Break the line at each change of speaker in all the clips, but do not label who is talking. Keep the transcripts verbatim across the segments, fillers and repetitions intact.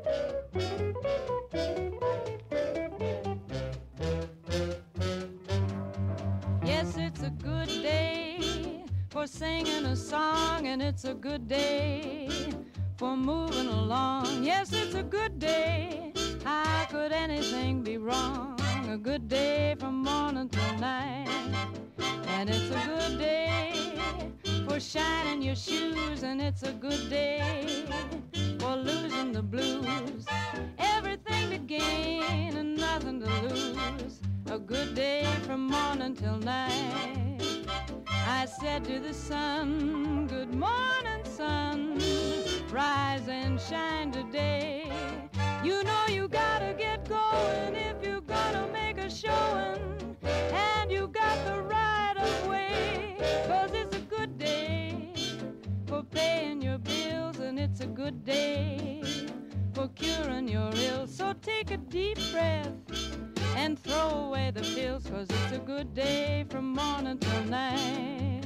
Yes, it's a good day for singing a song, and it's a good day for moving along. Yes, it's a good day. How could anything be wrong? A good day from morning till night. And it's a good day for shining your shoes, and it's a good day for losing the blues. Everything to gain and nothing to lose. A good day from morning till night. I said to the sun, good morning, sun. Rise and shine today. You know you gotta get going if you're gonna make a showing. And you got the right of way, 'cause it's a good day for paying your bills, and it's a good day for curing your ills. So take a deep breath and throw away the pills, 'cause it's a good day from morning till night.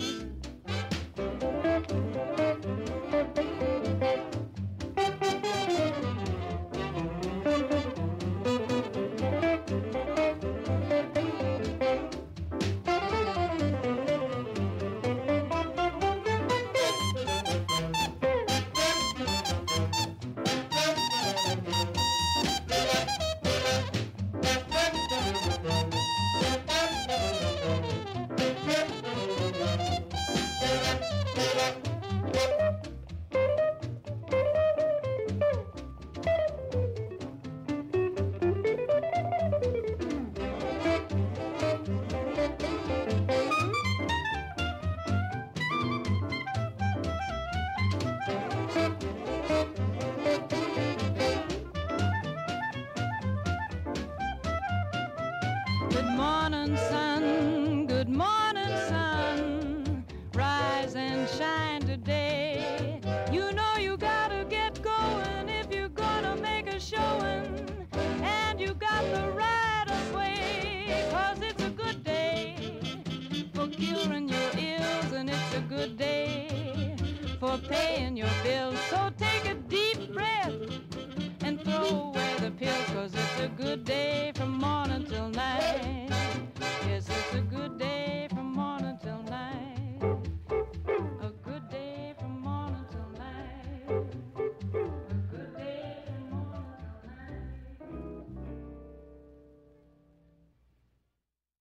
Good morning, sun. Good morning, sun. Rise and shine today. You know you gotta get going if you're gonna make a showing. And you got the right of way, 'cause it's a good day for curing your ills, and it's a good day for paying your bills. So take a deep breath and throw away the pills, 'cause it's a good day